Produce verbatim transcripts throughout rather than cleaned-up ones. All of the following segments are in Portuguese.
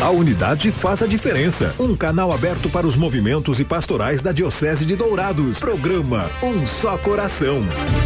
A unidade faz a diferença. Um canal aberto para os movimentos e pastorais da Diocese de Dourados. Programa Um Só Coração.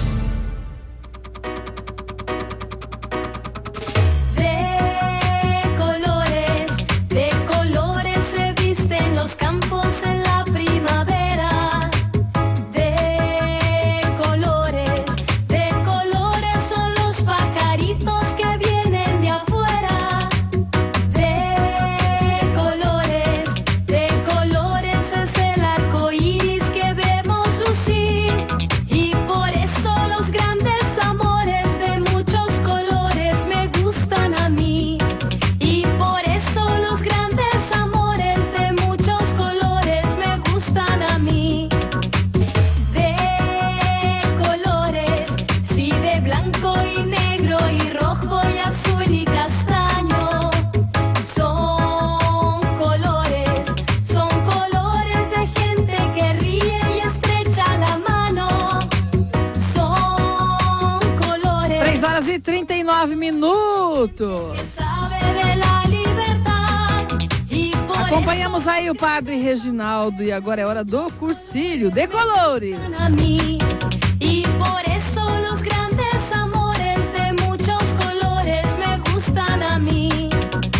trinta e nove minutos. Acompanhamos aí o Padre Reginaldo e agora é hora do Cursilho de Colores. E por isso os grandes amores de muitos colores me gustam a mim.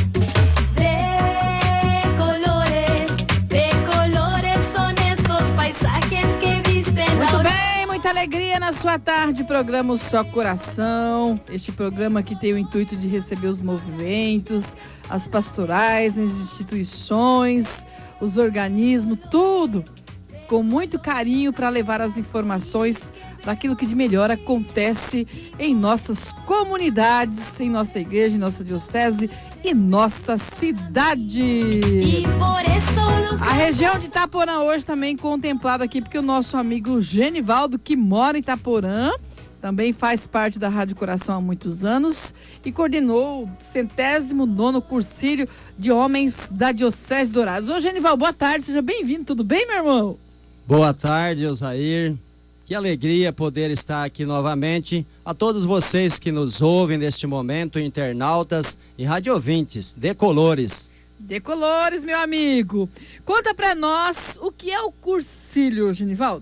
De colores, de colores são esses paisajes que vistem. Muito bem, muita alegria na sua tarde, programa Só Coração, este programa que tem o intuito de receber os movimentos, as pastorais, as instituições, os organismos, tudo com muito carinho para levar as informações daquilo que de melhor acontece em nossas comunidades, em nossa igreja, em nossa diocese e nossa cidade. E por isso a região de Itaporã hoje também contemplada aqui, porque o nosso amigo Genivaldo, que mora em Itaporã, também faz parte da Rádio Coração há muitos anos e coordenou o centésimo nono Cursilho de Homens da Diocese de Dourados. Ô Genivaldo, boa tarde, seja bem-vindo, tudo bem, meu irmão? Boa tarde, Osair. Que alegria poder estar aqui novamente. A todos vocês que nos ouvem neste momento, internautas e radiovintes, de Colores. De Colores, meu amigo. Conta pra nós o que é o Cursilho, Genivaldo.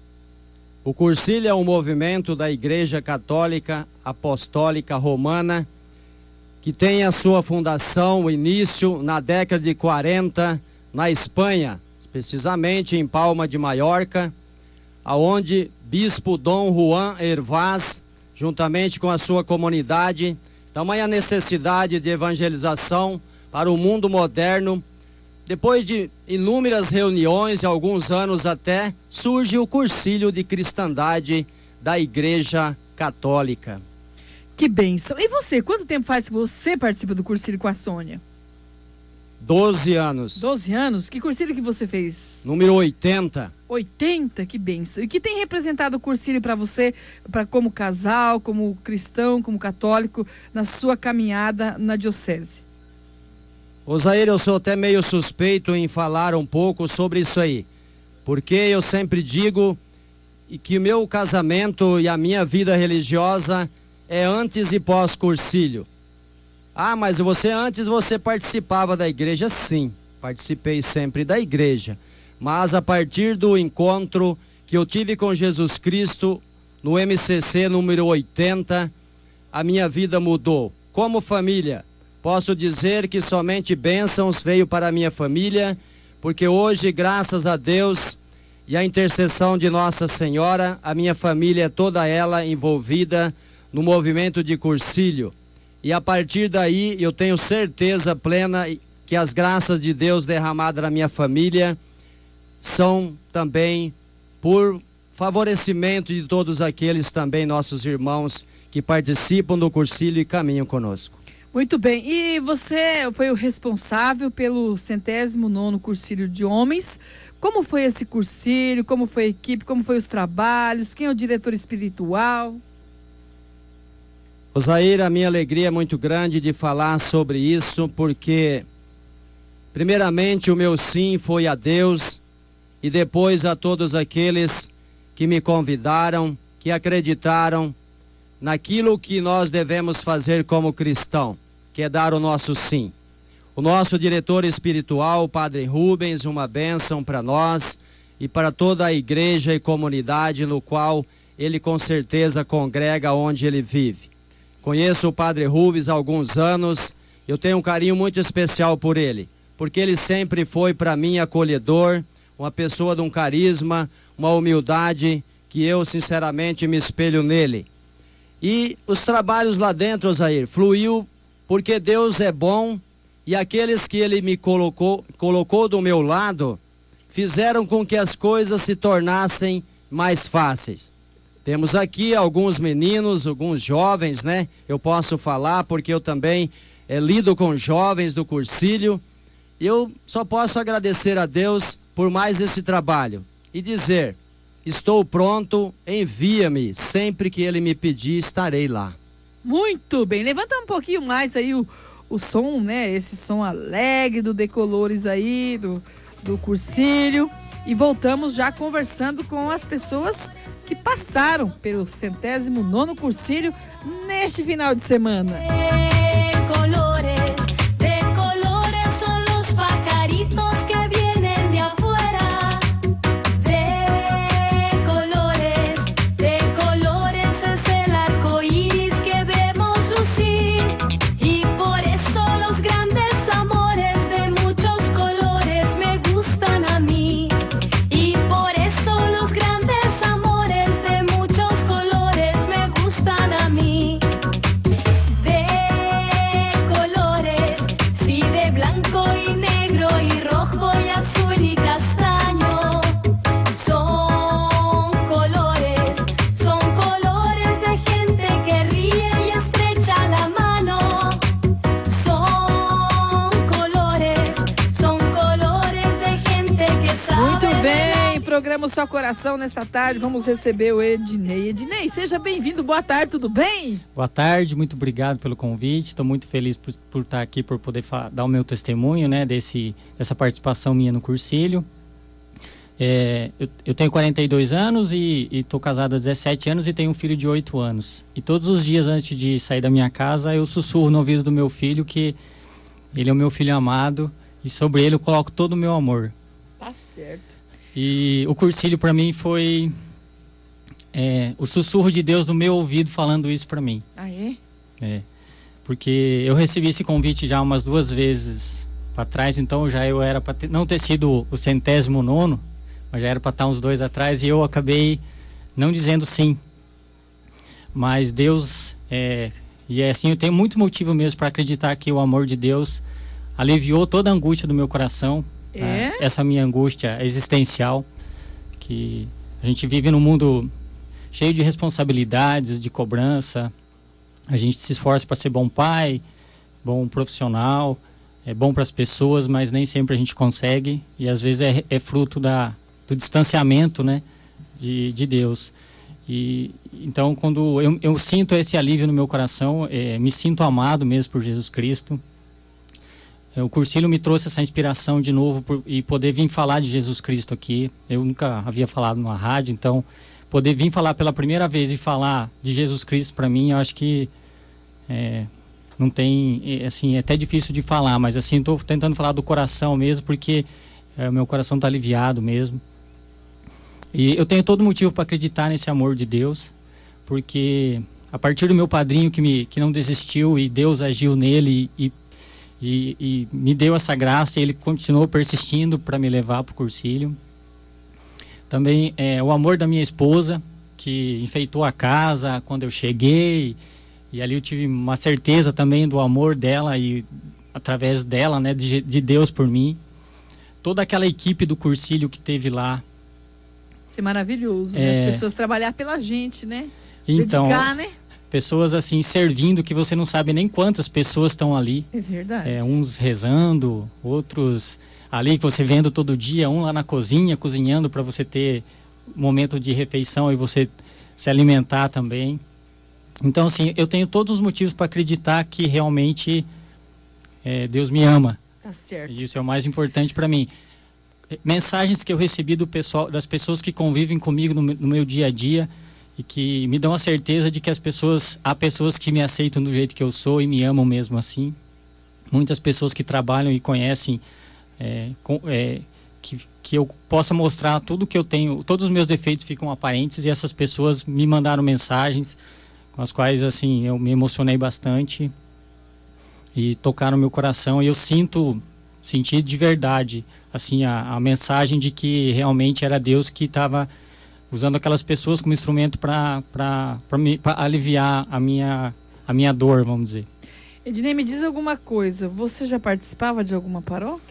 O Cursilho é um movimento da Igreja Católica Apostólica Romana que tem a sua fundação, o início na década de quarenta na Espanha, precisamente em Palma de Mallorca, aonde Bispo Dom Juan Hervás, juntamente com a sua comunidade, tamanha necessidade de evangelização para o mundo moderno. Depois de inúmeras reuniões, e alguns anos até, surge o Cursilho de Cristandade da Igreja Católica. Que bênção! E você, quanto tempo faz que você participa do Cursilho com a Sônia? Doze anos. Doze anos? Que cursilho que você fez? Número oitenta. oitenta? Que bênção. E que tem representado o cursilho para você, pra, como casal, como cristão, como católico, na sua caminhada na diocese? Osair, eu sou até meio suspeito em falar um pouco sobre isso aí, porque eu sempre digo que o meu casamento e a minha vida religiosa é antes e pós-cursilho. Ah, mas você antes você participava da igreja? Sim, participei sempre da igreja. Mas a partir do encontro que eu tive com Jesus Cristo no M C C número oitenta, a minha vida mudou. Como família, posso dizer que somente bênçãos veio para a minha família, porque hoje, graças a Deus e a intercessão de Nossa Senhora, a minha família é toda ela envolvida no movimento de Cursilho. E a partir daí eu tenho certeza plena que as graças de Deus derramadas na minha família são também por favorecimento de todos aqueles também nossos irmãos que participam do Cursilho e caminham conosco. Muito bem, e você foi o responsável pelo centésimo nono Cursilho de Homens. Como foi esse cursilho, como foi a equipe, como foi os trabalhos, quem é o diretor espiritual? Osair, a minha alegria é muito grande de falar sobre isso, porque primeiramente o meu sim foi a Deus e depois a todos aqueles que me convidaram, que acreditaram naquilo que nós devemos fazer como cristão, que é dar o nosso sim. o nosso diretor espiritual, o Padre Rubens, uma bênção para nós e para toda a igreja e comunidade no qual ele com certeza congrega onde ele vive. Conheço o Padre Rubens há alguns anos, eu tenho um carinho muito especial por ele, porque ele sempre foi para mim acolhedor, uma pessoa de um carisma, uma humildade que eu sinceramente me espelho nele. E os trabalhos lá dentro, Osair, fluiu porque Deus é bom e aqueles que ele me colocou, colocou do meu lado fizeram com que as coisas se tornassem mais fáceis. Temos aqui alguns meninos, alguns jovens, né? Eu posso falar porque eu também é, lido com jovens do Cursilho. Eu só posso agradecer a Deus por mais esse trabalho e dizer, estou pronto, envia-me, sempre que ele me pedir estarei lá. Muito bem, levanta um pouquinho mais aí o, o som, né? Esse som alegre do Decolores aí, do, do Cursilho. E voltamos já conversando com as pessoas que passaram pelo centésimo nono Cursilho neste final de semana. De colores, de colores son los pajaritos que vienen de afuera. De colores, de colores es el arco iris que vemos lucir. Y por eso los grandes amores de muchos colores me gustan a mí. Y por eso los grandes amores de muchos colores me gustan a mí. De colores, sí, de blanco y negro y rojo y azul y castaño. Son colores, son colores de gente que ríe y estrecha la mano. Son colores, son colores de gente que sabe. Muito bem, programa Só Coração nesta tarde. Vamos receber o Ednei. Ednei, seja bem-vindo. Boa tarde, tudo bem? Boa tarde, muito obrigado pelo convite. Estou muito feliz por, por estar aqui, por poder fa- dar o meu testemunho, né, desse, dessa participação minha no Cursilho. É, eu, eu tenho quarenta e dois anos e estou casado há dezessete anos e tenho um filho de oito anos. E todos os dias antes de sair da minha casa, eu sussurro no ouvido do meu filho que ele é o meu filho amado e sobre ele eu coloco todo o meu amor. Tá certo. E o Cursilho para mim foi é, o sussurro de Deus no meu ouvido falando isso para mim. Ah, é? É, porque eu recebi esse convite já umas duas vezes para trás, então já eu era para não ter sido o centésimo nono, mas já era para estar uns dois atrás e eu acabei não dizendo sim. Mas Deus, é, e é assim, eu tenho muito motivo mesmo para acreditar que o amor de Deus aliviou toda a angústia do meu coração. É? Né? Essa minha angústia existencial, que a gente vive num mundo cheio de responsabilidades, de cobrança. A gente se esforça para ser bom pai, bom profissional, é bom para as pessoas, mas nem sempre a gente consegue. E às vezes é, é fruto da, do distanciamento, né, de, de Deus. E então quando eu, eu sinto esse alívio no meu coração, é, me sinto amado mesmo por Jesus Cristo. O Cursilho me trouxe essa inspiração de novo por, e poder vir falar de Jesus Cristo aqui. Eu nunca havia falado numa rádio, então poder vir falar pela primeira vez e falar de Jesus Cristo para mim, eu acho que é, não tem, é, assim, é até difícil de falar, mas assim, estou tentando falar do coração mesmo, porque é, o meu coração está aliviado mesmo. E eu tenho todo motivo para acreditar nesse amor de Deus, porque a partir do meu padrinho que, me, que não desistiu e Deus agiu nele e E, e me deu essa graça e ele continuou persistindo para me levar para o Cursilho. Também é, o amor da minha esposa, que enfeitou a casa quando eu cheguei. E ali eu tive uma certeza também do amor dela e através dela, né, de, de Deus por mim. Toda aquela equipe do Cursilho que teve lá. Isso é maravilhoso, É... né? As pessoas trabalhar pela gente, né? Então, dedicar, né? pessoas assim servindo que você não sabe nem quantas pessoas estão ali. É verdade. É, uns rezando, outros ali que você vendo todo dia, um lá na cozinha cozinhando para você ter momento de refeição e você se alimentar também. Então assim, eu tenho todos os motivos para acreditar que realmente é, Deus me ama. Tá certo. E isso é o mais importante para mim. Mensagens que eu recebi do pessoal, das pessoas que convivem comigo no, no meu dia a dia, e que me dão a certeza de que as pessoas, há pessoas que me aceitam do jeito que eu sou e me amam mesmo assim. muitas pessoas que trabalham e conhecem, é, com, é, que, que eu possa mostrar tudo que eu tenho, todos os meus defeitos ficam aparentes, e essas pessoas me mandaram mensagens com as quais, assim, eu me emocionei bastante e tocaram meu coração, e eu sinto, senti de verdade, assim, a, a mensagem de que realmente era Deus que estava usando aquelas pessoas como instrumento para aliviar a minha, a minha dor, vamos dizer. Ednei, me diz alguma coisa, você já participava de alguma paróquia?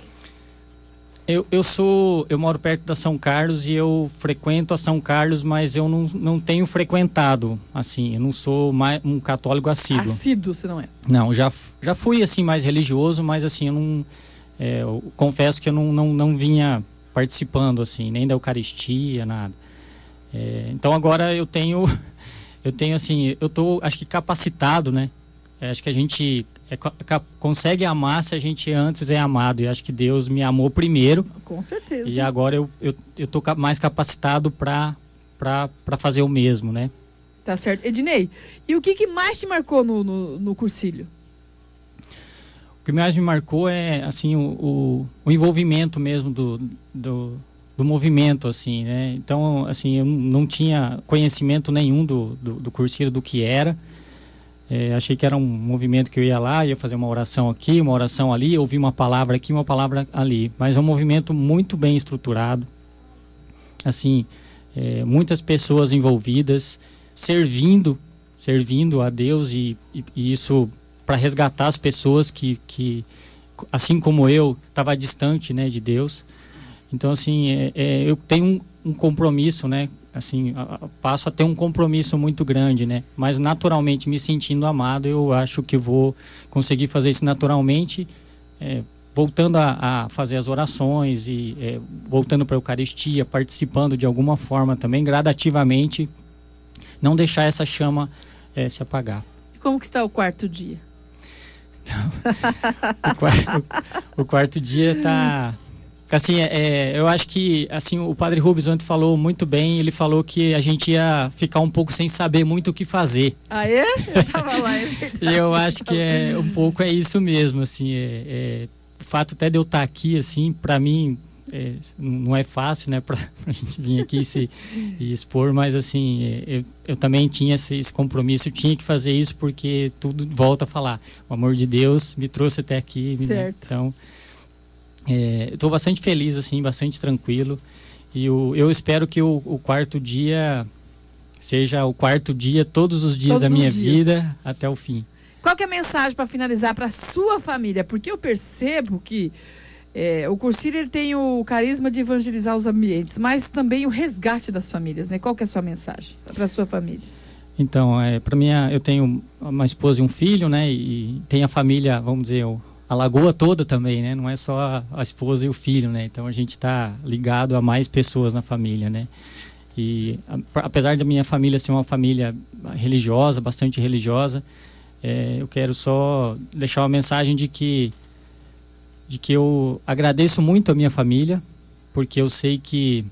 Eu, eu sou, eu moro perto da São Carlos e eu frequento a São Carlos, mas eu não, não tenho frequentado, assim, eu não sou mais um católico assíduo. Assíduo, você não é? Não, já, já fui, assim, mais religioso, mas, assim, eu não, é, eu confesso que eu não, não, não vinha participando, assim, nem da Eucaristia, nada. É, então, agora eu tenho, eu tenho, assim, eu tô, acho que capacitado, né? É, acho que a gente é, consegue amar se a gente antes é amado. E acho que Deus me amou primeiro. Com certeza. E agora eu, eu, eu tô mais capacitado para para fazer o mesmo, né? Tá certo. Ednei, e o que, que mais te marcou no, no, no cursilho? O que mais me marcou é, assim, o, o, o envolvimento mesmo do, do, do movimento, assim, né? Então, assim, eu não tinha conhecimento nenhum do, do, do cursilho, do que era. É, achei que era um movimento que eu ia lá, ia fazer uma oração aqui, uma oração ali, ouvir uma palavra aqui, uma palavra ali. Mas é um movimento muito bem estruturado. Assim, é, muitas pessoas envolvidas, servindo, servindo a Deus, e, e, e isso para resgatar as pessoas que, que, assim como eu, estava distante, né, de Deus. Então, assim, é, é, eu tenho um, um compromisso, né? Assim, a, a, passo a ter um compromisso muito grande, né? Mas naturalmente, me sentindo amado, eu acho que vou conseguir fazer isso naturalmente, é, voltando a, a fazer as orações e é, voltando para a Eucaristia, participando de alguma forma também, gradativamente, não deixar essa chama é, se apagar. E como que está o quarto dia? Então, o, quarto, o, o quarto dia está... Assim, é, eu acho que assim, o Padre Rubens ontem falou muito bem. Ele falou que a gente ia ficar um pouco sem saber muito o que fazer. Ah, é? Eu tava lá, é verdade. E eu acho que é, um pouco é isso mesmo, assim, é, é, o fato até de eu estar aqui, assim, para mim, é, não é fácil, né, pra, pra gente vir aqui e, se, e expor, mas assim, é, eu, eu também tinha esse, esse compromisso, eu tinha que fazer isso, porque tudo volta a falar, o amor de Deus me trouxe até aqui, certo. Né? Então... É, estou bastante feliz, assim, bastante tranquilo, e o, eu espero que o, o quarto dia seja o quarto dia todos os dias todos da minha dias. vida até o fim. Qual que é a mensagem para finalizar para sua família? Porque eu percebo que é, o cursilho ele tem o carisma de evangelizar os ambientes, mas também o resgate das famílias, né? Qual que é a sua mensagem para sua família? Então, é, para mim, eu tenho uma esposa e um filho, né? E tem a família, vamos dizer, o a lagoa toda também, né? Não é só a, a esposa e o filho, né? Então a gente está ligado a mais pessoas na família, né? E a, apesar da minha família ser uma família religiosa, bastante religiosa, é, eu quero só deixar uma mensagem de que de que eu agradeço muito a minha família, porque eu sei que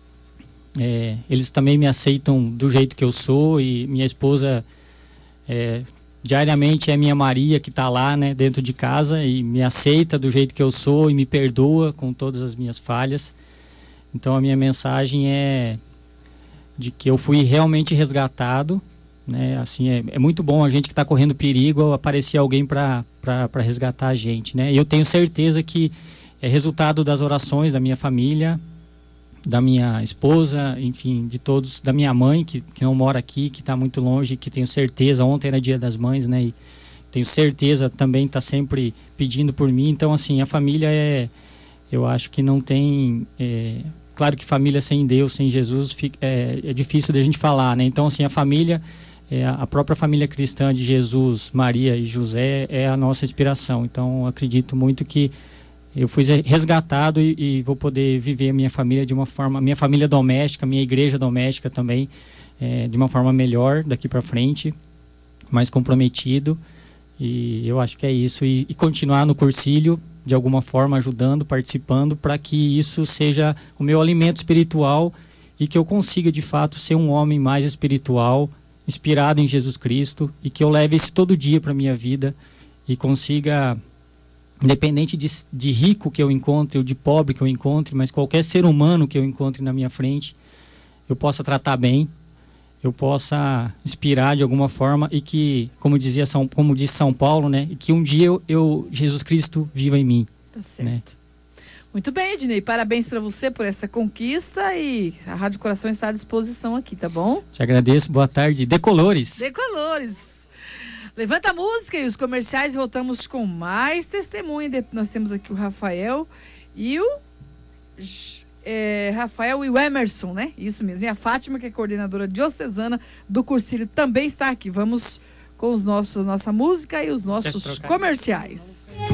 é, eles também me aceitam do jeito que eu sou, e minha esposa é, diariamente é minha Maria que está lá, né, dentro de casa, e me aceita do jeito que eu sou e me perdoa com todas as minhas falhas. Então a minha mensagem é de que eu fui realmente resgatado, né? Assim, é, é muito bom a gente que está correndo perigo aparecer alguém para para resgatar a gente, né? E eu tenho certeza que é resultado das orações da minha família, da minha esposa, enfim, de todos, da minha mãe, que, que não mora aqui, que está muito longe, que tenho certeza, ontem era Dia das Mães, né, e tenho certeza também está sempre pedindo por mim. Então, assim, a família é, eu acho que não tem, é, claro que família sem Deus, sem Jesus, fica, é, é difícil de a gente falar, né, então, assim, a família, é, a própria família cristã de Jesus, Maria e José é a nossa inspiração. Então, acredito muito que eu fui resgatado e, e vou poder viver a minha família de uma forma, minha família doméstica, minha igreja doméstica também, é, de uma forma melhor daqui para frente, mais comprometido. E eu acho que é isso. E, e continuar no cursilho, de alguma forma, ajudando, participando, para que isso seja o meu alimento espiritual e que eu consiga, de fato, ser um homem mais espiritual, inspirado em Jesus Cristo, e que eu leve isso todo dia para a minha vida e consiga independente de, de rico que eu encontre ou de pobre que eu encontre, mas qualquer ser humano que eu encontre na minha frente, eu possa tratar bem, eu possa inspirar de alguma forma e que, como dizia São, como diz São Paulo, né, e que um dia eu, eu Jesus Cristo viva em mim. Tá certo. Né? Muito bem, Ednei, parabéns para você por essa conquista e a Rádio Coração está à disposição aqui, tá bom? Te agradeço, boa tarde. Decolores. Decolores. Levanta a música e os comerciais, voltamos com mais testemunho. Nós temos aqui o Rafael e o... É, Rafael e o Emerson, né? Isso mesmo. E a Fátima, que é coordenadora diocesana do Cursilho, também está aqui. Vamos com os nossos, nossa música e os nossos comerciais.